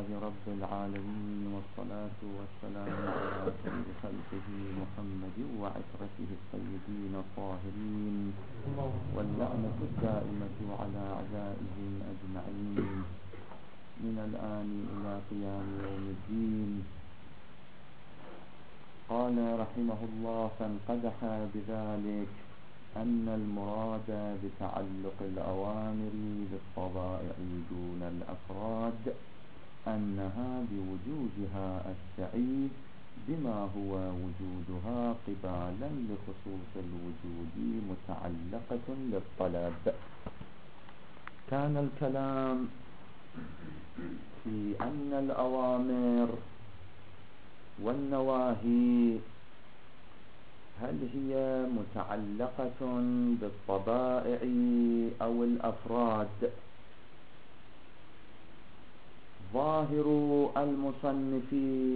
رب العالمين، والصلاة والسلام على خير خلقه محمد وعترته الطيبين الطاهرين، واللعنة الدائمة على أعدائهم أجمعين من الآن إلى قيام يوم الدين. قال رحمه الله: فانقدح بذلك أن المراد بتعلق الأوامر بالطبائع دون الأفراد أنها بوجودها السعيد بما هو وجودها قبالا لخصوص الوجود متعلقة للطلب. كان الكلام في أن الأوامر والنواهي هل هي متعلقة بالطبائع أو الأفراد. ظاهر المصنف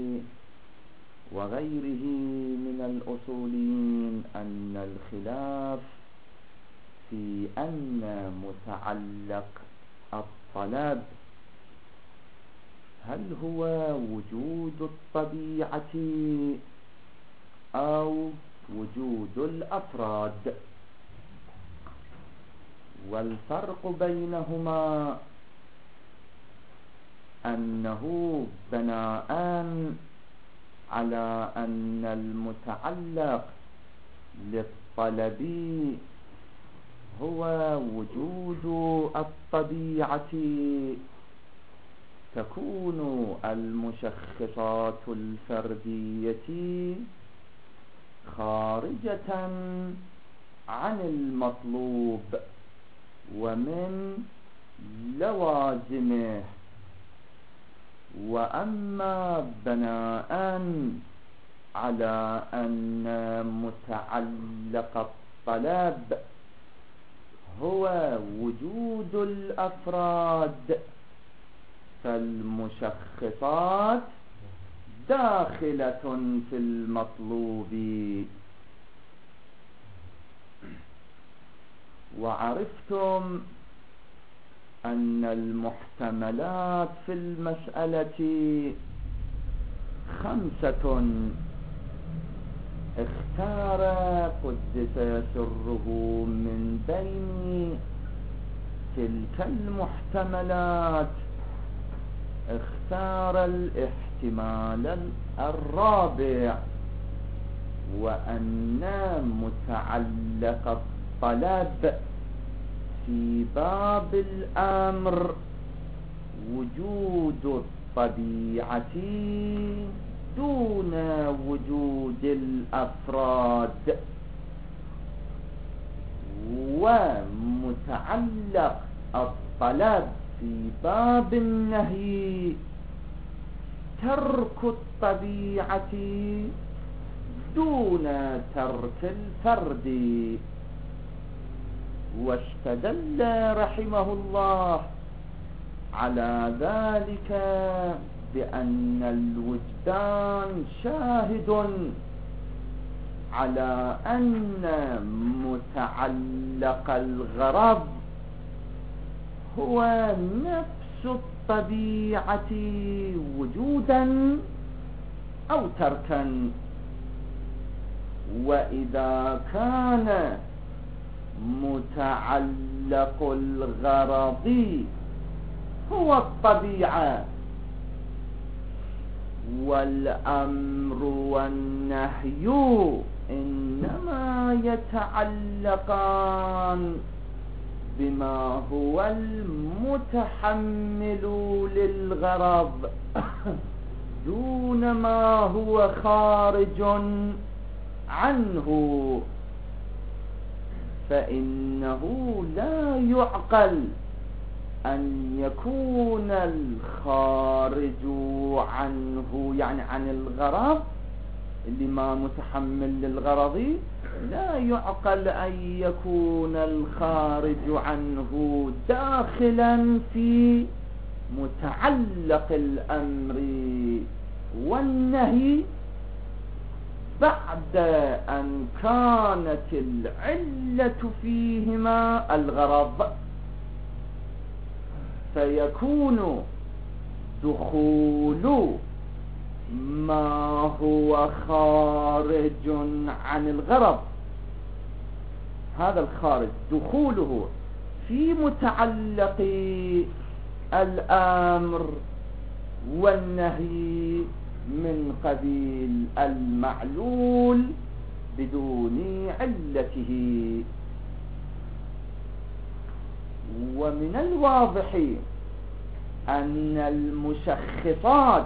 وغيره من الأصوليين أن الخلاف في أن متعلق الطلب هل هو وجود الطبيعة أو وجود الأفراد، والفرق بينهما أنه بناء على أن المتعلق للطلب هو وجود الطبيعة تكون المشخصات الفردية خارجة عن المطلوب ومن لوازمه. وأما بناء على أن متعلق الطلب هو وجود الأفراد فالمشخصات داخلة في المطلوب. وعرفتم أن المحتملات في المسألة 5 اختار قدس سره من بين تلك المحتملات اختار الاحتمال الرابع، وأن متعلق الطلب في باب الأمر وجود الطبيعة دون وجود الأفراد، ومتعلق الطلب في باب النهي ترك الطبيعة دون ترك الفرد. واستدل رحمه الله على ذلك بأن الوجدان شاهد على أن متعلق الغرض هو نفس الطبيعة وجودا أو تركا. وإذا كان متعلق الغرض هو الطبيعة والأمر والنهي إنما يتعلقان بما هو المتحمل للغرض دون ما هو خارج عنه، فإنه لا يعقل أن يكون الخارج عنه يعني عن الغرض اللي ما متحمل للغرض، لا يعقل أن يكون الخارج عنه داخلا في متعلق الأمر والنهي بعد أن كانت العلة فيهما الغرض، فيكون دخول ما هو خارج عن الغرض، هذا الخارج دخوله في متعلق الأمر والنهي من قبيل المعلول بدون علته. ومن الواضح أن المشخصات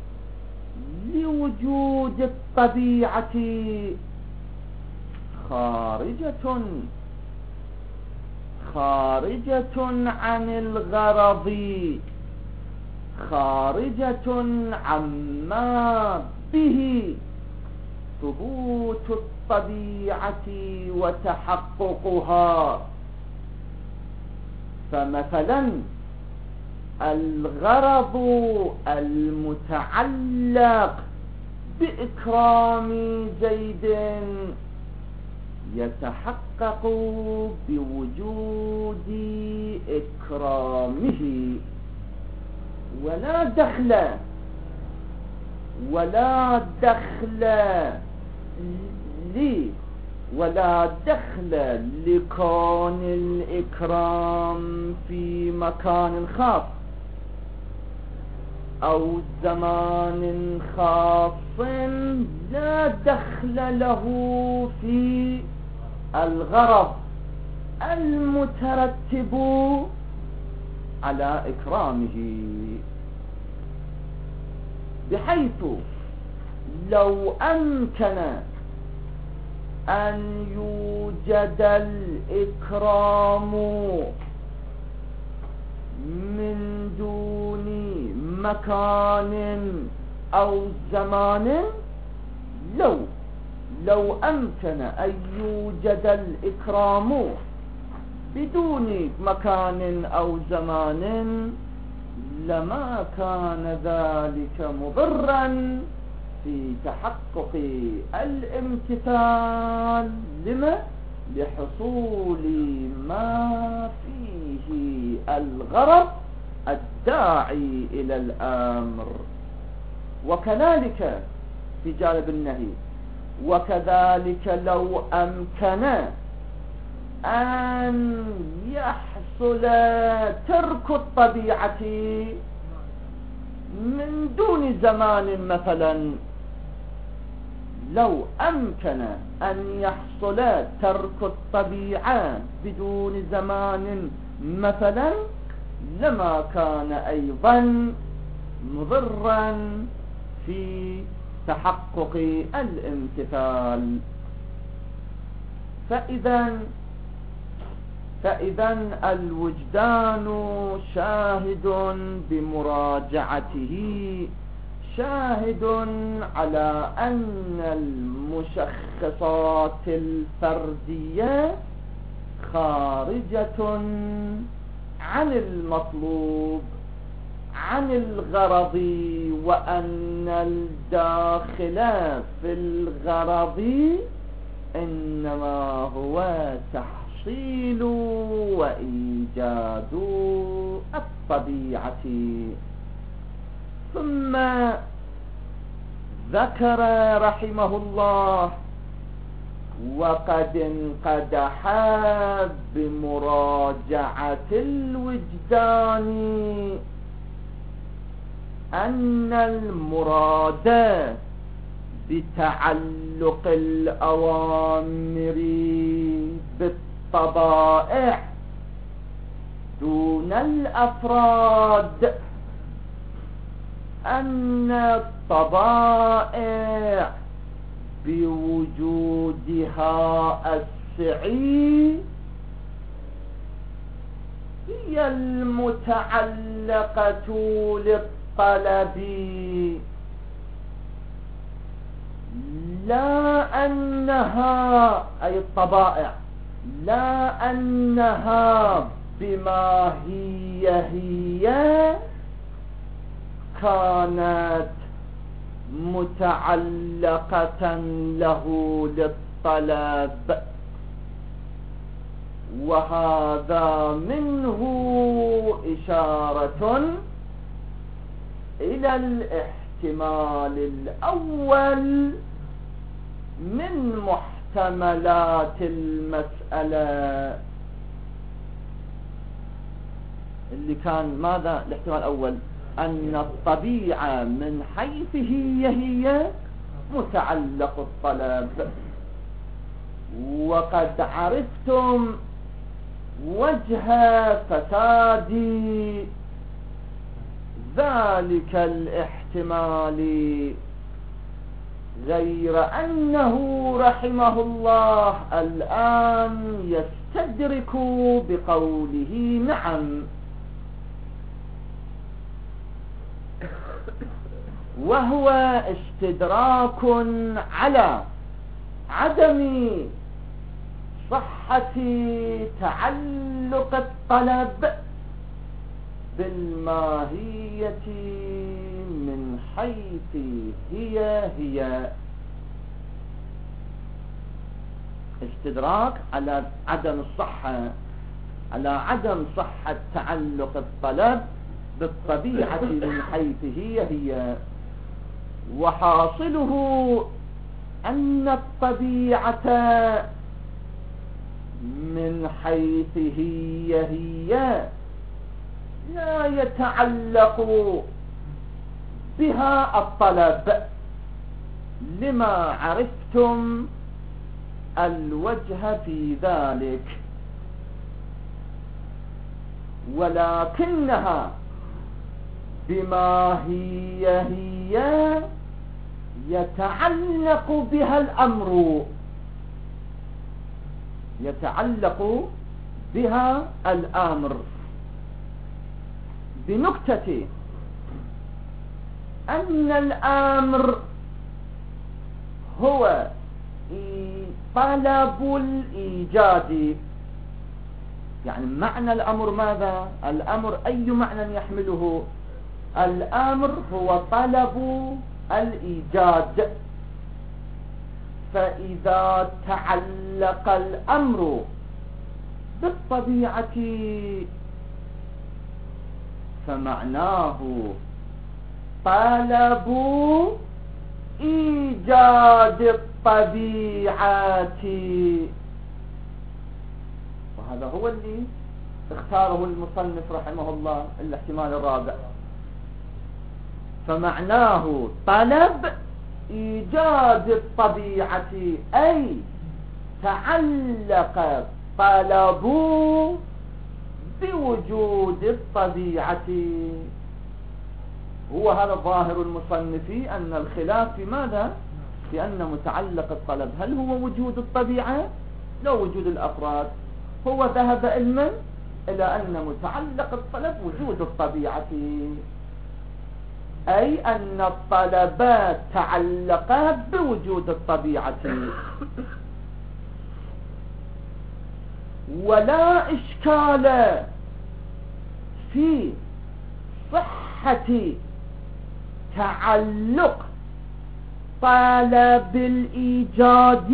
لوجود الطبيعة خارجة عن الغرض، خارجة عما به ثبوت الطبيعة وتحققها. فمثلا الغرض المتعلق بإكرام زيد يتحقق بوجود إكرامه، ولا دخل لكون الإكرام في مكان خاص أو زمان خاص، لا دخل له في الغرض المترتب على إكرامه، بحيث لو أمكن أن يوجد الإكرام من دون مكان أو زمان، لو أمكن أن يوجد الإكرام بدون مكان أو زمان لما كان ذلك مضرا في تحقق الامتثال، لحصول ما فيه الغرض الداعي إلى الأمر. وكذلك في جانب النهي، وكذلك لو أمكن أن يحصل ترك الطبيعة من دون زمان مثلا، لو أمكن أن يحصل ترك الطبيعة بدون زمان مثلا لما كان أيضا مضرا في تحقق الامتثال. فإذا الوجدان شاهد بمراجعته، شاهد على أن المشخصات الفردية خارجة عن المطلوب، عن الغرض، وأن الداخل في الغرض إنما هو تحصيل وإيجاد الطبيعة. ثم ذكر رحمه الله: وقد انقدح بمراجعة الوجدان أن المراد بتعلق الأوامر بالطبائع دون الأفراد أن الطبائع بوجودها السعي هي المتعلقة للطلب، لا أنها أي الطبائع لا أنها بما هي كانت متعلقة له للطلب. وهذا منه إشارة إلى الاحتمال الأول من محتملات المسألة، اللي كان ماذا الاحتمال الأول؟ أن الطبيعة من حيث هي متعلق الطلب، وقد عرفتم وجه فساد ذلك الاحتمال، غير أنه رحمه الله الآن يستدرك بقوله نعم، وهو استدراك على عدم صحة تعلق الطلب بالماهية من حيث هي استدراك على عدم الصحة، على عدم صحة تعلق الطلب بالطبيعة من حيث هي، وحاصله أن الطبيعة من حيث هي لا يتعلق بها الطلب، لما عرفتم الوجه في ذلك، ولكنها بما هي يتعلق بها الأمر، يتعلق بها الأمر، بنكتة أن الأمر هو طلب الإيجاد. يعني معنى الأمر ماذا؟ الأمر أي معنى يحمله؟ الأمر هو طلب الإيجاد، فإذا تعلق الأمر بالطبيعة فمعناه طلب إيجاد الطبيعة، وهذا هو اللي اختاره المصنف رحمه الله، الاحتمال الرابع. فمعناه طلب إيجاد الطبيعة، أي تعلق طلب بوجود الطبيعة. هو هذا ظاهر المصنف، أن الخلاف في ماذا؟ في أن متعلق الطلب هل هو وجود الطبيعة لو وجود الأفراد. هو ذهب علما إلى أن متعلق الطلب وجود الطبيعة، أي أن الطلبات تعلقت بوجود الطبيعة، ولا إشكال في صحة تعلق طلب الإيجاد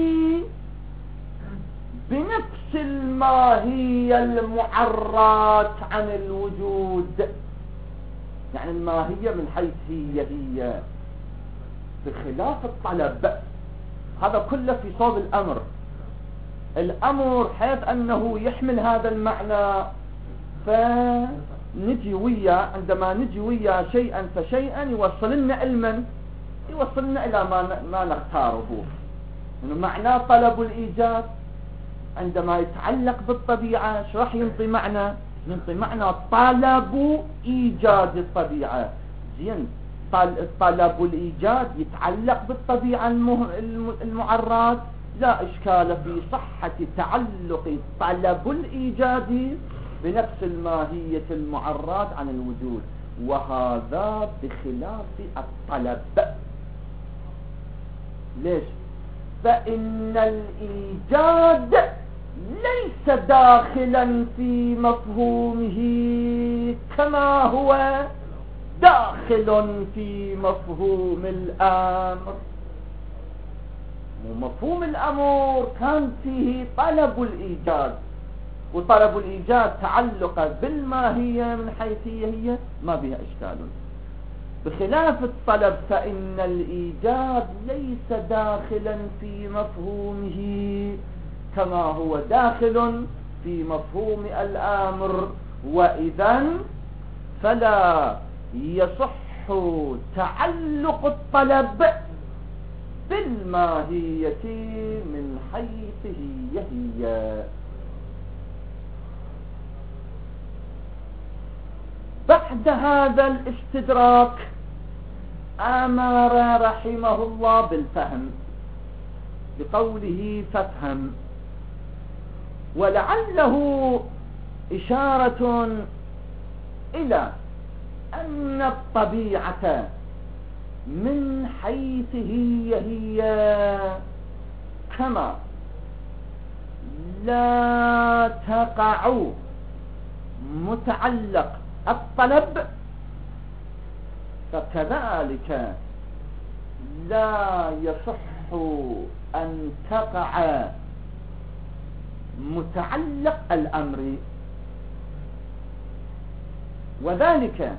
بنفس الماهية المعرات عن الوجود. يعني الماهية من حيث هي بخلاف الطلب، هذا كله في صوب الأمر. الأمر حيث أنه يحمل هذا المعنى، فنجي ويا عندما نجي ويا شيئا فشيئا يوصلنا علما، يوصلنا إلى ما نختاره. إنه معناه طلب الإيجاد عندما يتعلق بالطبيعة شو راح ينطي معنى؟ ينطي معنى طلب إيجاد الطبيعة. زين، طلب الإيجاد يتعلق بالطبيعة المعرات، لا إشكال في صحة تعلق طلب الإيجاد بنفس الماهية المعرات عن الوجود، وهذا بخلاف الطلب. ليش؟ فإن الإيجاد ليس داخلا في مفهومه كما هو داخل في مفهوم الأمر. ومفهوم الأمر كان فيه طلب الإيجاد، وطلب الإيجاد تعلق بالماهية من حيث هي ما بها إشكال. بخلاف الطلب فإن الإيجاد ليس داخلا في مفهومه كما هو داخل في مفهوم الآمر، وإذا فلا يصح تعلق الطلب بالماهية من حيث هي. بعد هذا الاستدراك أمر رحمه الله بالفهم بقوله فافهم، ولعله إشارة إلى أن الطبيعة من حيث هي كما لا تقع متعلق الطلب، فكذلك لا يصح أن تقع متعلق الأمر، وذلك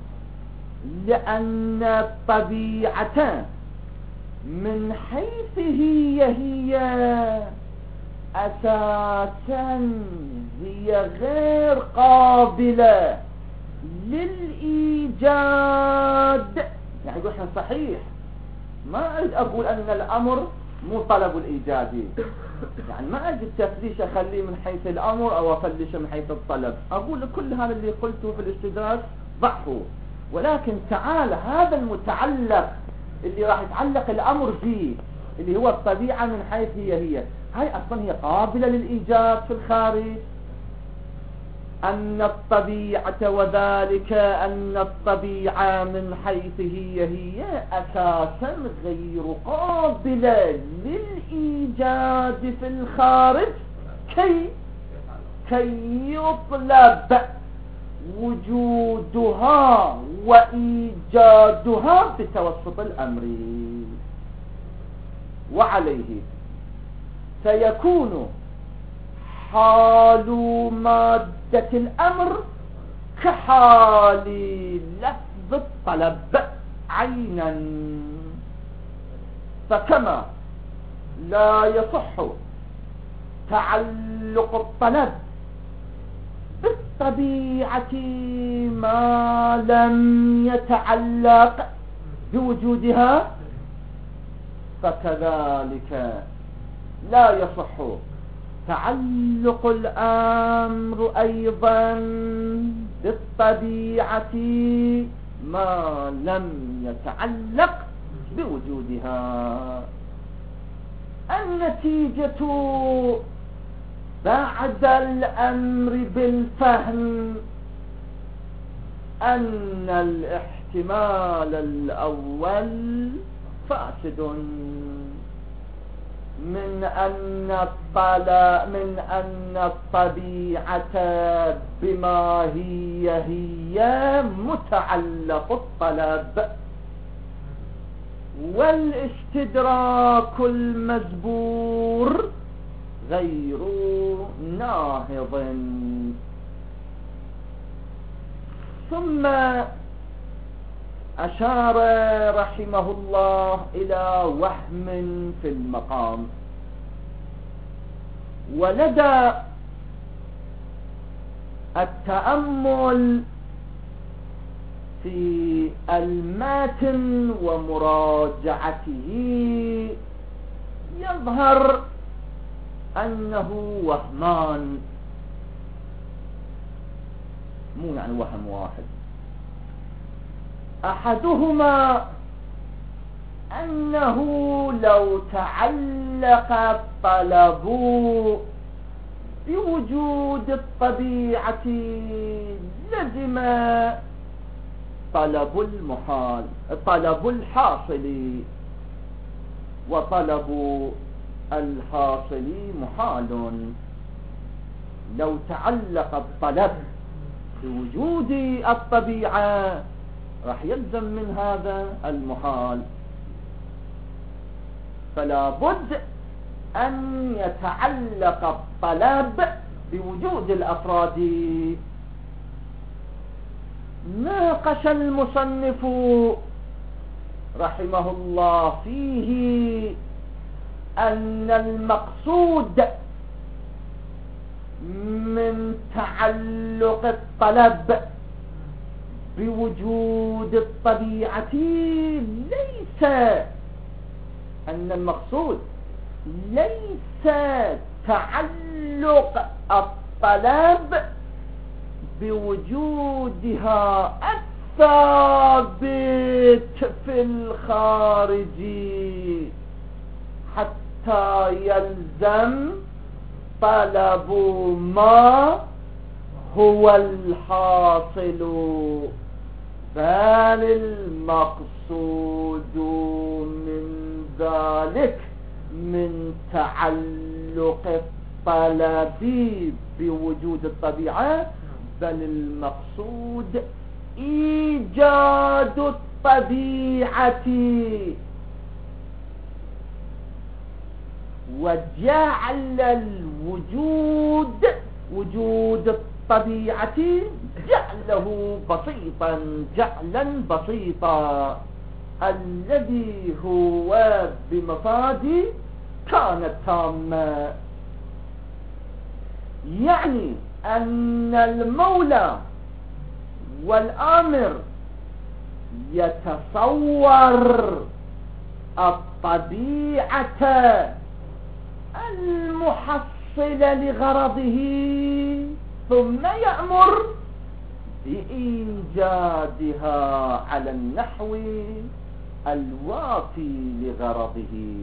لأن الطبيعة من حيث هي أساسا هي غير قابلة للإيجاد. يعني يقول احنا صحيح ما أريد أقول أن الأمر مو طلب الإيجادي، يعني ما أجي التفليش أخليه من حيث الأمر أو أفلشه من حيث الطلب، أقول كل هذا اللي قلته في الاستدراك ضعفه، ولكن تعال هذا المتعلق اللي راح يتعلق الأمر فيه اللي هو الطبيعة من حيث هي هاي أصلا هي قابلة للإيجاد في الخارج. أن الطبيعة وذلك أن الطبيعة من حيث هي أساسا غير قابلة للإيجاد في الخارج كي يطلب وجودها وإيجادها بتوسط الأمر، وعليه فيكون حال مادة الأمر كحال لفظ الطلب عينا، فكما لا يصح تعلق الطلب بالطبيعة ما لم يتعلق بوجودها، فكذلك لا يصح تعلق الأمر أيضا بالطبيعة ما لم يتعلق بوجودها. النتيجة بعد الأمر بالفهم أن الاحتمال الأول فاسد من أن الطبيعة بما هي متعلق الطلب، والاستدراك المزبور غير ناهض. ثم أشار رحمه الله إلى وهم في المقام، ولدى التأمل في الماتن ومراجعته يظهر أنه وهمان، مو يعني وهم واحد. أحدهما أنه لو تعلق الطلب بوجود الطبيعة لزم طلب المحال، طلب الحاصل، وطلب الحاصل محال. لو تعلق الطلب بوجود الطبيعة راح يلزم من هذا المحال، فلا بد أن يتعلق الطلب بوجود الأفراد، ناقش المصنف رحمه الله فيه أن المقصود من تعلق الطلب بوجود الطبيعة ليس أن المقصود ليس تعلق الطلب بوجودها الثابت في الخارج حتى يلزم طلب ما هو الحاصل، بل المقصود من ذلك من تعلق الطلب بوجود الطبيعة، بل المقصود إيجاد الطبيعة، وجعل وجود الطبيعة جعله بسيطا، جعلا بسيطا الذي هو بمفاد كانت تامة. يعني أن المولى والآمر يتصور الطبيعة المحصلة لغرضه ثم يأمر بإيجادها على النحو الوافي لغرضه،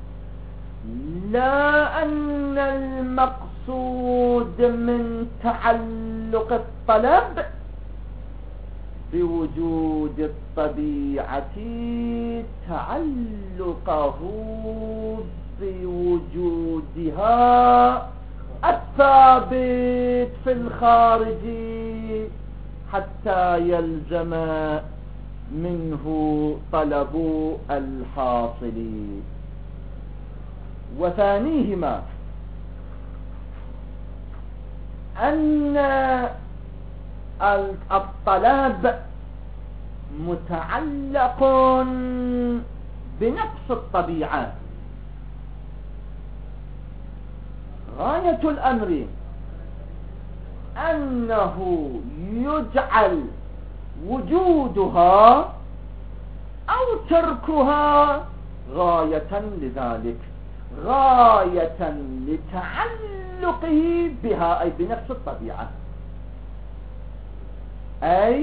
لا أن المقصود من تعلق الطلب بوجود الطبيعة تعلقه بوجودها الثابت في الخارج حتى يلزم منه طلب الحاصل. وثانيهما أن الطلب متعلق بنفس الطبيعة. غاية الأمر أنه يجعل وجودها أو تركها غاية لذلك، غاية لتعلقه بها أي بنفس الطبيعة، أي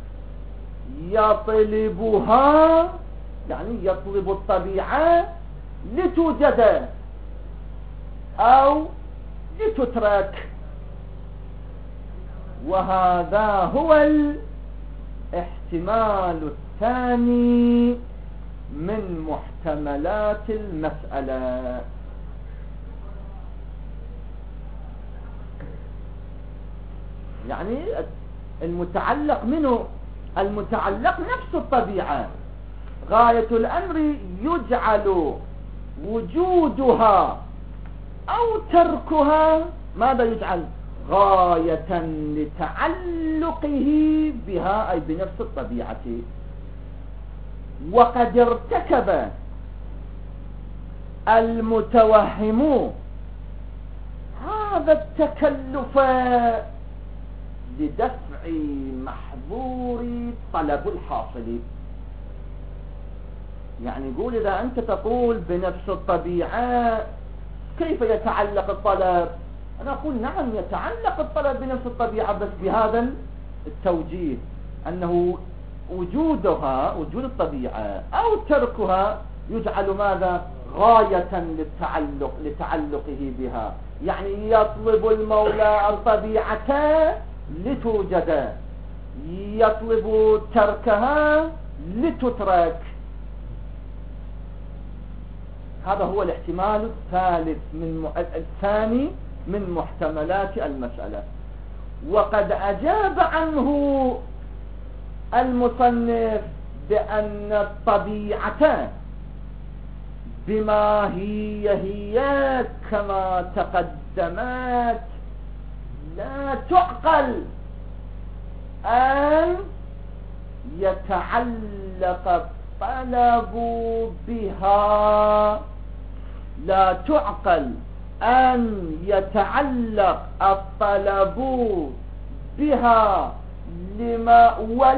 يطلبها، يعني يطلب الطبيعة لتوجد أو لتترك. وهذا هو الاحتمال الثاني من محتملات المسألة. يعني المتعلق منه، المتعلق نفس الطبيعة، غاية الأمر يجعل وجودها أو تركها ماذا يجعل؟ غاية لتعلقه بها أي بنفس الطبيعة. وقد ارتكب المتوهم هذا التكلف لدفع محظور طلب الحاصل. يعني يقول إذا أنت تقول بنفس الطبيعة كيف يتعلق الطلب؟ أنا أقول نعم يتعلق الطلب بنفس الطبيعة، بس بهذا التوجيه أنه وجودها، وجود الطبيعة أو تركها يجعل ماذا؟ غاية لتعلقه بها. يعني يطلب المولى الطبيعة لتوجد، يطلب تركها لتترك. هذا هو الاحتمال الثاني من محتملات المسألة. وقد أجاب عنه المصنف بأن الطبيعة بما هي كما تقدمت لا تعقل أن يتعلق الطلب بها، لا تعقل أن يتعلق الطلب بها لما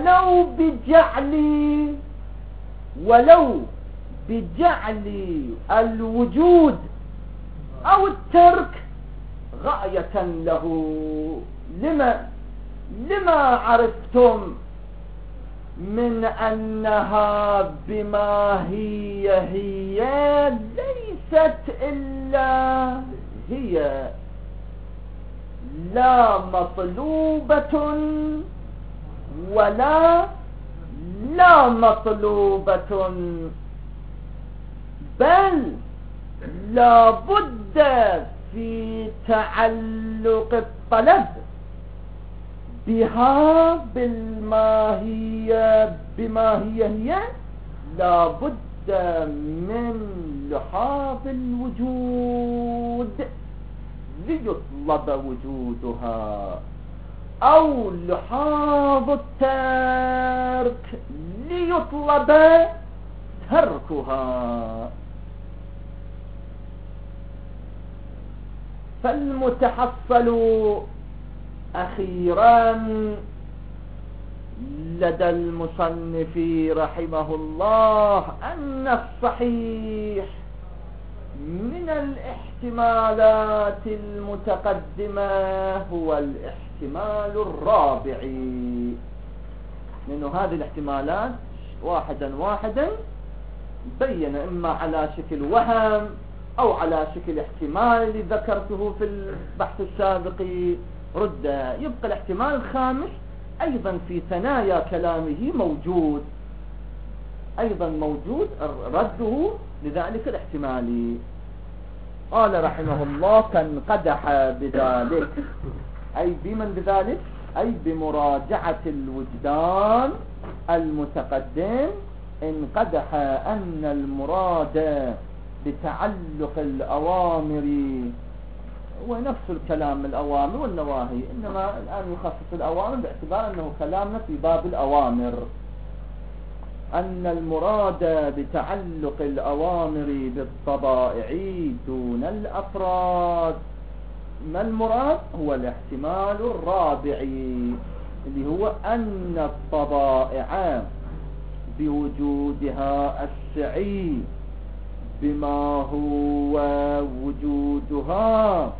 ولو بجعل الوجود أو الترك غاية له. لما عرفتم من أنها بما هي ليست إلا هي، لا مطلوبة ولا لا مطلوبة، بل لا بد في تعلق الطلب بها بما هي لا بد من لحاظ الوجود ليطلب وجودها، أو لحاظ الترك ليطلب تركها. فالمتحصل أخيرا لدى المصنف رحمه الله أن الصحيح من الاحتمالات المتقدمة هو الاحتمال الرابع. لأنه هذه الاحتمالات واحدا بين إما على شكل وهم أو على شكل احتمال اللي ذكرته في البحث السابق رد. يبقى الاحتمال الخامس أيضا في ثنايا كلامه موجود، رده لذلك الاحتمال. قال رحمه الله: فانقدح بذلك، أي بمن بذلك؟ أي بمراجعة الوجدان المتقدم. انقدح أن المراد بتعلق الأوامر ونفس الكلام الأوامر والنواهي، إنما الآن يخصص الأوامر باعتبار أنه كلامنا في باب الأوامر. أن المراد بتعلق الأوامر بالطبائع دون الأفراد. ما المراد؟ هو الاحتمال الرابع اللي هو أن الطبائع بوجودها السعي بما هو وجودها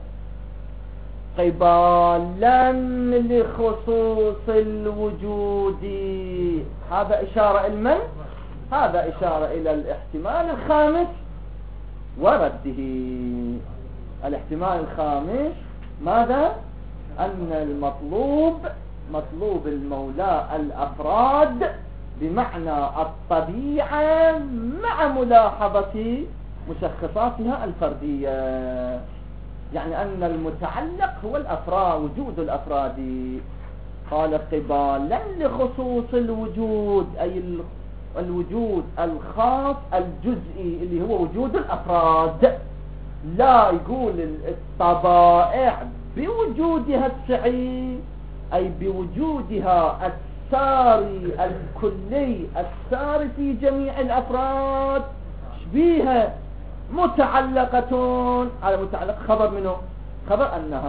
قبالا لخصوص الوجود. هذا إشارة إلى من؟ هذا إشارة إلى الاحتمال الخامس ورده. الاحتمال الخامس ماذا؟ أن مطلوب المولى الأفراد بمعنى الطبيعة مع ملاحظة مشخصاتها الفردية. يعني أن المتعلق هو الأفراد، وجود الأفراد. قال قبالا لخصوص الوجود، أي الوجود الخاص الجزئي اللي هو وجود الأفراد. لا يقول الطبائع بوجودها السعي، أي بوجودها الساري الكلي الساري في جميع الأفراد. شبيها متعلقة على متعلق خبر منه، خبر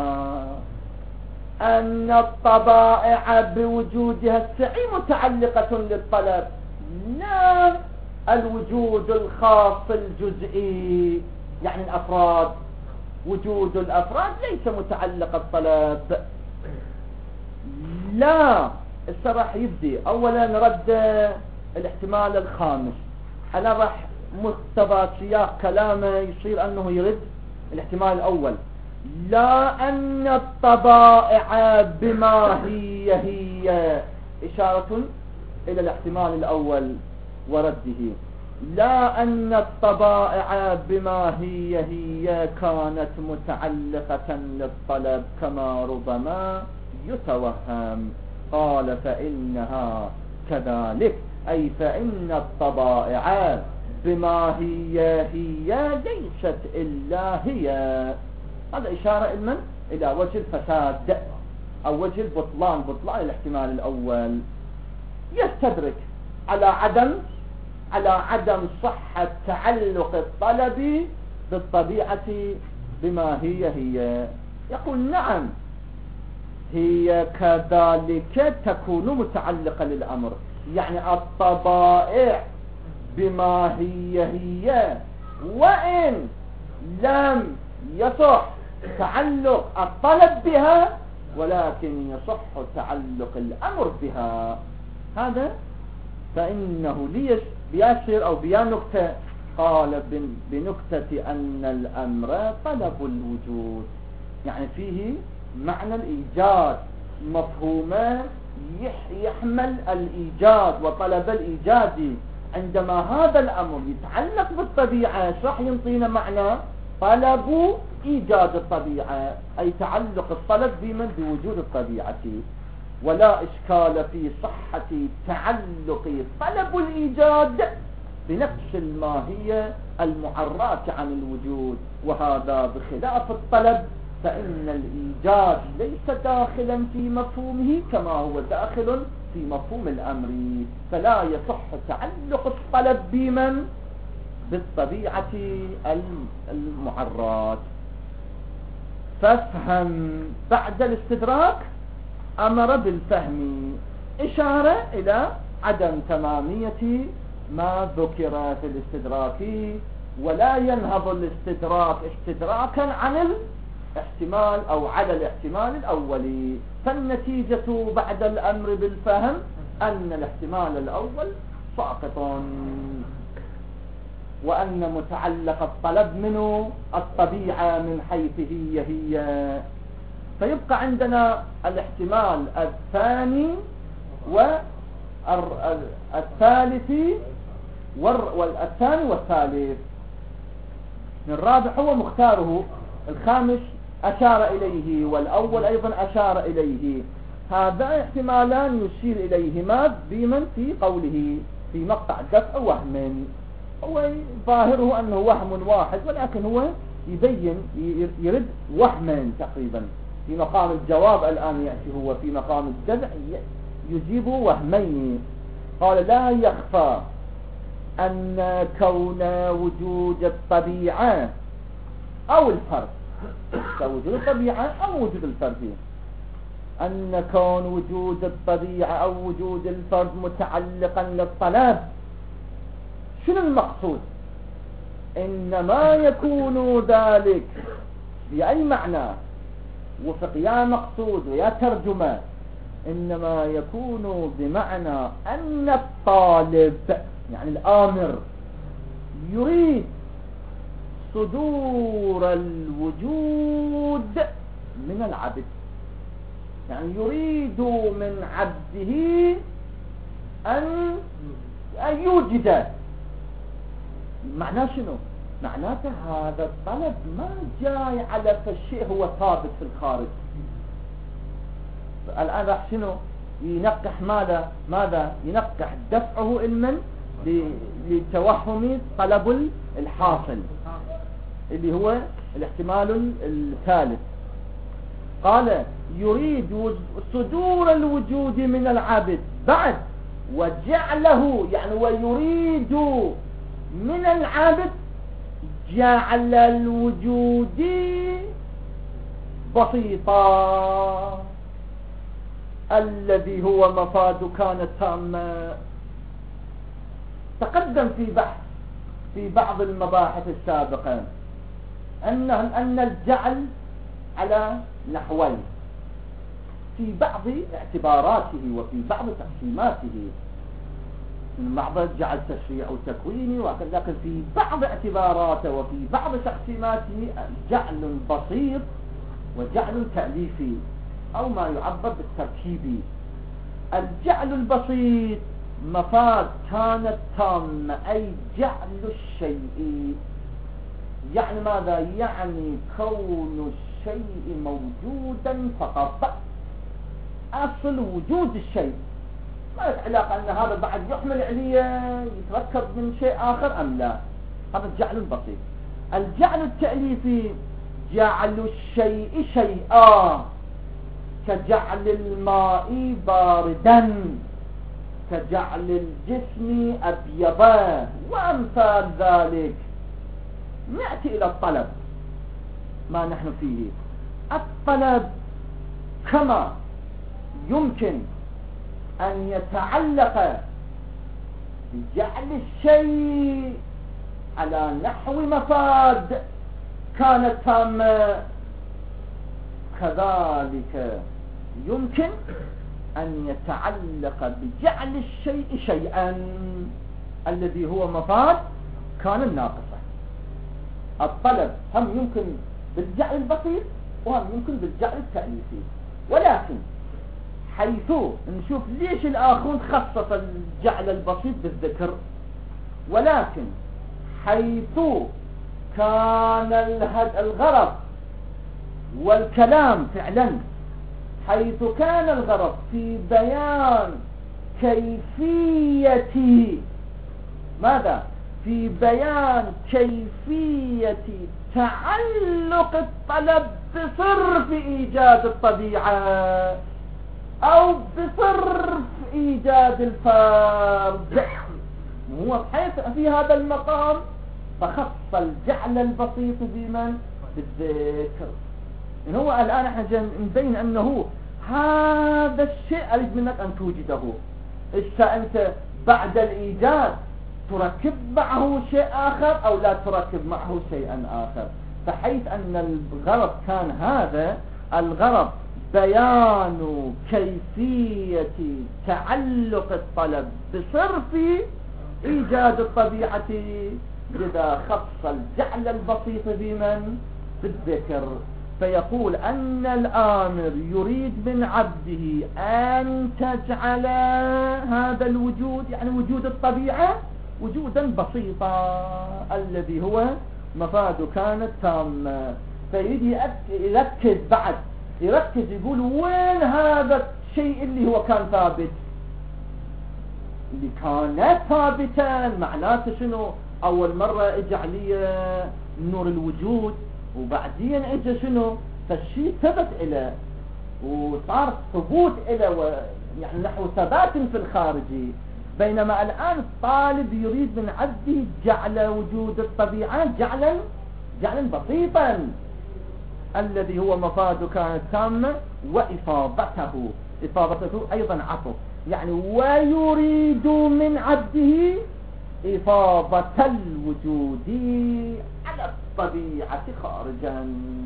أن الطبائع بوجودها السعي متعلقة للطلب، لا الوجود الخاص الجزئي. يعني الأفراد، وجود الأفراد ليس متعلق الطلب. لا راح يبدي أولا رد الاحتمال الخامس. أنا راح مقتضى سياق كلامه يصير أنه يرد الاحتمال الأول، لا أن الطبائع بما هي إشارة إلى الاحتمال الأول ورده. لا أن الطبائع بما هي كانت متعلقة للطلب كما ربما يتوهم. قال فإنها كذلك، أي فإن الطبائع بما هي ليست إلا هي. هذا إشارة إلى وجه الفساد أو وجه البطلان، بطلان الاحتمال الأول. يستدرك على عدم صحة تعلق الطلب بالطبيعة بما هي. يقول نعم هي كذلك تكون متعلقة للأمر، يعني الطبائع بما هي وإن لم يصح تعلق الطلب بها ولكن يصح تعلق الأمر بها. هذا فإنه بيشير أو بنكتة، قال بنكتة أن الأمر طلب الوجود، يعني فيه معنى الإيجاد، مفهومه يحمل الإيجاد وطلب الإيجاد. عندما هذا الأمر يتعلق بالطبيعة راح ينطينا معنى طلب إيجاد الطبيعة، أي تعلق الطلب بوجود الطبيعة. ولا إشكال في صحة تعلق طلب الإيجاد بنفس الماهية المعرات عن الوجود، وهذا بخلاف الطلب، فإن الإيجاد ليس داخلا في مفهومه كما هو داخل في مفهوم الأمر، فلا يصح تعلق الطلب بالطبيعة المعرات. فافهم بعد الاستدراك أمر بالفهم، إشارة إلى عدم تمامية ما ذكر في الاستدراك، ولا ينهض الاستدراك استدراكا عن الاحتمال أو على الاحتمال الأولي، فالنتيجة بعد الأمر بالفهم أن الاحتمال الأول ساقط، وأن متعلق الطلب منه الطبيعة من حيث هي. فيبقى عندنا الاحتمال الثاني والثالث والثاني والثالث. الرابع هو مختاره، الخامس أشار إليه، والأول أيضا أشار إليه. هذا احتمالان يشير إليهما بمن في قوله في مقطع دفع وهم، هو ظاهره أنه وهم واحد، ولكن هو يرد وهما تقريبا في مقام الجواب. الآن يأتي هو في مقام الدفع يجيب وهمين. قال لا يخفى أن كون وجود الطبيعة أو الفرد، وجود الطبيعة أو وجود الفرد، أن كون وجود الطبيعة أو وجود الفرد متعلقا للطلب، شنو المقصود؟ إنما يكون ذلك بأي معنى وفق يا مقصود ويا ترجمة، إنما يكون بمعنى أن الطالب يعني الآمر يريد صدور الوجود من العبد، يعني يريد من عبده أن يوجد. معناه شنو؟ معناته هذا الطلب ما جاي على فالشيء هو ثابت في الخارج. الآن راح شنو ينقح؟ ماذا ينقح؟ دفعه علما لتوهم طلب الحاصل اللي هو الاحتمال الثالث. قال يريد صدور الوجود من العبد بعد وجعله، يعني ويريد من العبد جعل الوجود بسيطا الذي هو مفاد كان تاما. تقدم في بعض المباحث السابقة أن الجعل على نحوين في بعض اعتباراته وفي بعض تقسيماته، من بعض الجعل تشريع وتكويني، لكن في بعض اعتباراته وفي بعض تقسيماته جعل بسيط وجعل تأليفي أو ما يعبر بالتركيبي. الجعل البسيط مفاد كانت تامة، أي جعل الشيء، يعني ماذا؟ يعني كون الشيء موجودا فقط، أصل وجود الشيء، ما له علاقة أن هذا بعد يحمل عليه يتركب من شيء آخر أم لا. هذا الجعل البسيط. الجعل التأليفي جعل الشيء شيئا، كجعل الماء باردا، كجعل الجسم أبيضا وأمثال ذلك. نأتي إلى الطلب ما نحن فيه. الطلب كما يمكن أن يتعلق بجعل الشيء على نحو مفاد كانت تامة، كذلك يمكن أن يتعلق بجعل الشيء شيئا الذي هو مفاد كان ناقصة. الطلب هم يمكن بالجعل البسيط وهم يمكن بالجعل التأليفي، ولكن حيث نشوف ليش الآخرون خصص الجعل البسيط بالذكر، ولكن حيث كان الغرض والكلام فعلا، حيث كان الغرض في بيان كيفية ماذا؟ في بيان كيفية تعلق الطلب بصرف إيجاد الطبيعة أو بصرف إيجاد الفرد. هو بحيث في هذا المقام فخص الجعل البسيط بمن؟ بالذكر. إن هو الآن احنا نبين أنه هذا الشيء أريد منك أن توجده. إذا أنت بعد الإيجاد تركب معه شيء آخر أو لا تركب معه شيئا آخر. فحيث أن الغرض كان هذا الغرض بيان كيفية تعلق الطلب بصرف إيجاد الطبيعة، لذا خص الجعل البسيط بمن؟ بالذكر. فيقول أن الآمر يريد من عبده أن تجعل هذا الوجود، يعني وجود الطبيعة، وجودا بسيطا الذي هو مفاد كانت تامة. فيريد يركز بعد، يركز يقول وين هذا الشيء اللي هو كان ثابت، اللي كان ثابتا معناته شنو؟ أول مرة اجى عليه نور الوجود وبعدين اجى شنو؟ فالشيء ثبت إله وصار ثبوت إله، يعني نحو ثبات في الخارجي. بينما الآن الطالب يريد من عبده جعل وجود الطبيعة جعلا بسيطا الذي هو مفاد كانت تامة، وإفاضته أيضا عطف، يعني ويريد من عبده إفاضة الوجود على الطبيعة خارجا،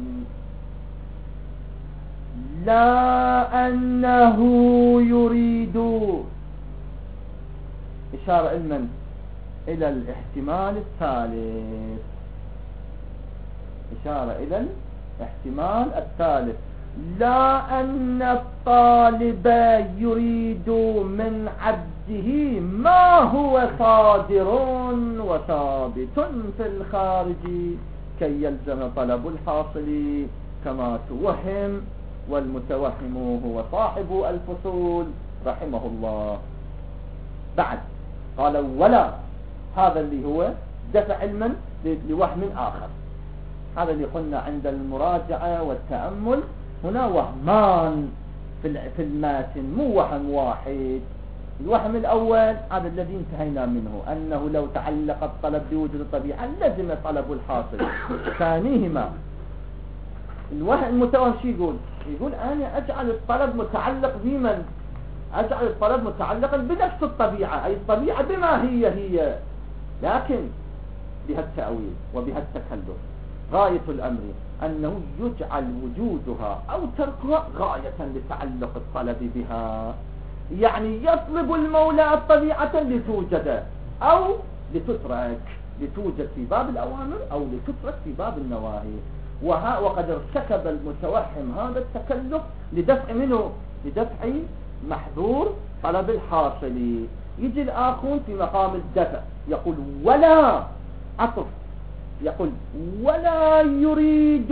لا أنه يريد. إشارة المن إلى الاحتمال الثالث، إشارة إلى الاحتمال الثالث، لا أن الطالب يريد من عبده ما هو صادر وثابت في الخارج كي يلزم طلب الحاصل كما توهم، والمتوهم هو صاحب الفصول رحمه الله. بعد قال ولا، هذا اللي هو دفع علما لوهم آخر. هذا اللي قلنا عند المراجعة والتأمل هنا وهمان في الماتن، مو وهم واحد. الوهم الأول هذا الذي انتهينا منه، أنه لو تعلق الطلب بوجود الطبيعة لزم طلب الحاصل. ثانيهما الوهم المتوهم شو يقول أنا أجعل الطلب متعلق بمن؟ أجعل الطلب متعلقا بنفس الطبيعة، أي الطبيعة بما هي، لكن بها التأويل وبها التكلف. غاية الأمر أنه يجعل وجودها أو تركها غاية لتعلق الطلب بها، يعني يطلب المولى الطبيعة لتوجد أو لتترك، لتوجد في باب الأوامر أو لتترك في باب النواهي. وقد ارتكب المتوهم هذا التكلف لدفع منه، لدفع محظور طلب الحاصل. يجي الآخرون في مقام الدفع يقول ولا عطف، يقول ولا يريد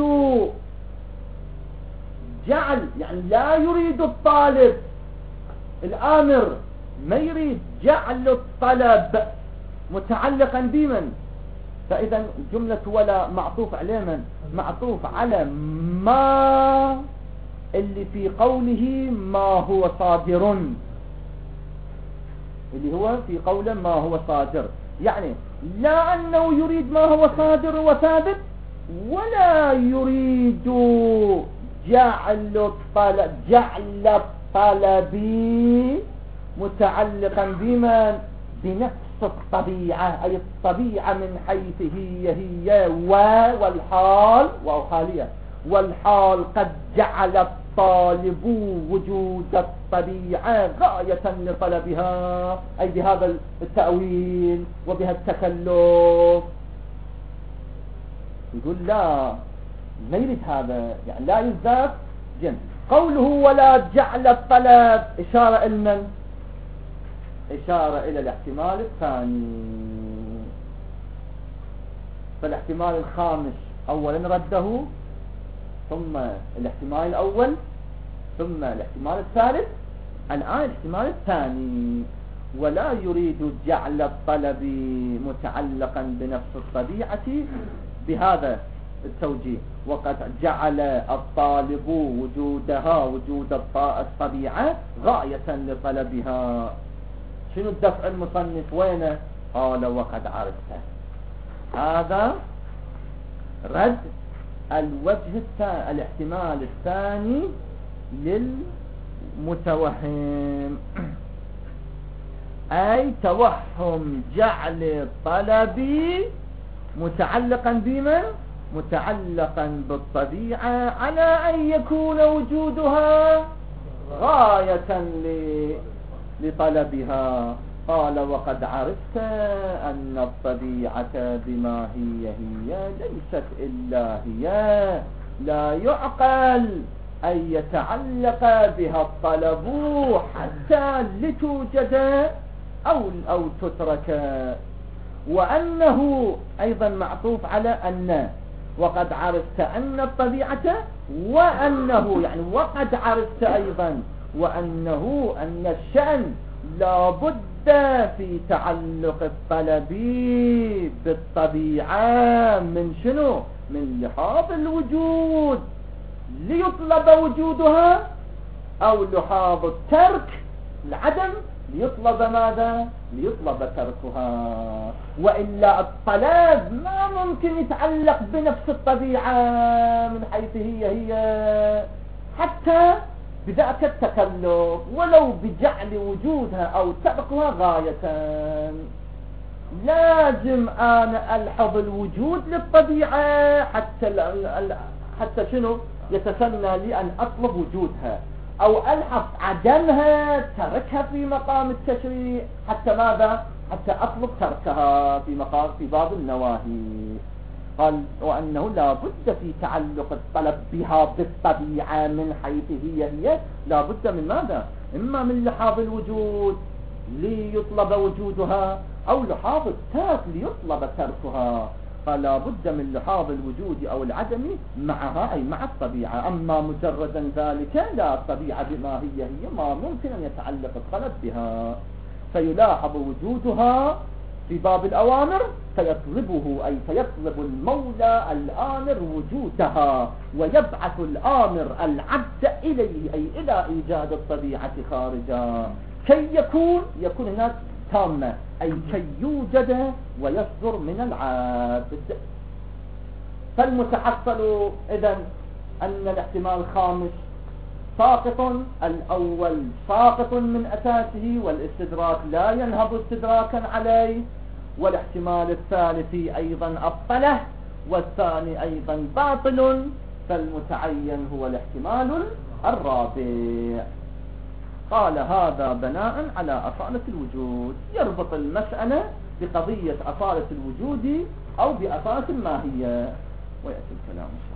جعل، يعني لا يريد الطالب الآمر ما يريد جعل الطلب متعلقا بمن؟ فإذا جملة ولا معطوف على من؟ معطوف على ما اللي في قوله ما هو صادر. اللي هو في قوله ما هو صادر، يعني لا أنه يريد ما هو صادر وثابت، ولا يريد جعل الطلب متعلقا بمن؟ بنفس الطبيعة، أي الطبيعة من حيث هي والحال وخالية، والحال قد جعل الطالب وجود الطبيعة غاية لطلبها، أي بهذا التأويل وبها التكلف. يقول لا، ما يريد هذا، يعني لا يلزم جنس. قوله ولا جعل الطلب إشارة إلى من؟ إشارة إلى الاحتمال الثاني. فالاحتمال الخامس أولا رده، ثم الاحتمال الأول، ثم الاحتمال الثالث، الآن الاحتمال الثاني. ولا يريد جعل الطلب متعلقا بنفس الطبيعة بهذا التوجيه، وقد جعل الطالب وجودها وجود الطبيعة غاية لطلبها. شنو الدفع المصنف وينه؟ قال وقد عرفته. هذا رد الوجه الثاني، الاحتمال الثاني للمتوهم، أي توهم جعل الطلب متعلقا بمن؟ متعلقا بالطبيعة، على أن يكون وجودها غاية لطلبها. قال وقد عرفت أن الطبيعة بما هي ليست إلا هي، لا يعقل أن يتعلق بها الطلب حتى لتوجد أو تترك. وأنه أيضا معطوف على أن، وقد عرفت أن الطبيعة، وأنه يعني وقد عرفت أيضا وأنه أن الشأن لا بد في تعلق الطلب بالطبيعة من شنو؟ من لحاظ الوجود ليطلب وجودها، أو لحاظ الترك العدم ليطلب ماذا؟ ليطلب تركها. وإلا الطلب ما ممكن يتعلق بنفس الطبيعة من حيث هي حتى بذاك التكلف، ولو بجعل وجودها أو تركها غاية. لازم أنا ألحظ الوجود للطبيعة حتى شنو؟ يتسنى لي أن أطلب وجودها، أو ألحظ عدمها تركها في مقام التشريع حتى ماذا؟ حتى أطلب تركها في باب النواهي. قال وأنه لا بد في تعلق الطلب بها بالطبيعة من حيث هي لا بد من ماذا؟ إما من لحاظ الوجود ليطلب وجودها، أو لحاظ الترك ليطلب تركها. فلا بد من لحاظ الوجود أو العدم معها، أي مع الطبيعة. أما مجردا ذلك لا، الطبيعة بما هي ما ممكن أن يتعلق الطلب بها. فيلاحظ وجودها في باب الأوامر فيطلبه، أي فيطلب المولى الآمر وجودها، ويبعث الآمر العبد إليه، أي إلى إيجاد الطبيعة خارجا، كي يكون هناك تامة، أي كي يوجد ويصدر من العبد. فالمتحصل إذن أن الاحتمال الخامس ساقط، الأول ساقط من أساسه، والاستدراك لا ينهض استدراكا عليه، والاحتمال الثالث أيضا أبطله، والثاني أيضا باطل، فالمتعين هو الاحتمال الرابع. قال هذا بناء على أصالة الوجود، يربط المسألة بقضية أصالة الوجود أو بأصالة الماهية، ويأتي الكلام.